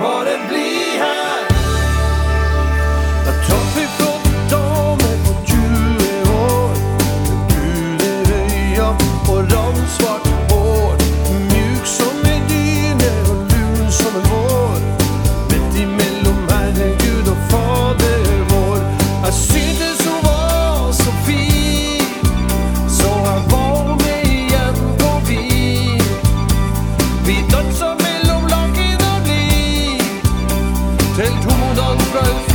bare bli her. Da traff vi flotte damer på 20 år, med brune øya og randsvart hår, mjuk som en dyne og lun som en vår. Midt imellom Herregud og Fader vår. Jeg syntes hun var så fin, så jeg var med igjen på vin. Vi danset mellom laken og liv, til tonen fra